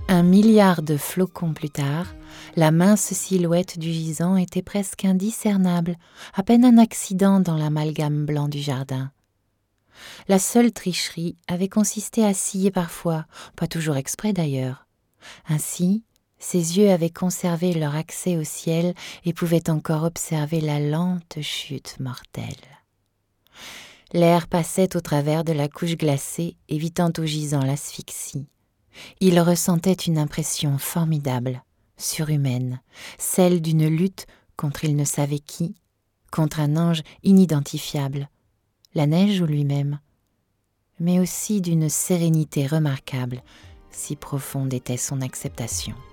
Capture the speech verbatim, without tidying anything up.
Un milliard de flocons plus tard, la mince silhouette du gisant était presque indiscernable, à peine un accident dans l'amalgame blanc du jardin. La seule tricherie avait consisté à scier parfois, pas toujours exprès d'ailleurs. Ainsi, ses yeux avaient conservé leur accès au ciel et pouvaient encore observer la lente chute mortelle. L'air passait au travers de la couche glacée, évitant au gisant l'asphyxie. Il ressentait une impression formidable, surhumaine, celle d'une lutte contre il ne savait qui, contre un ange inidentifiable, la neige ou lui-même, mais aussi d'une sérénité remarquable, si profonde était son acceptation.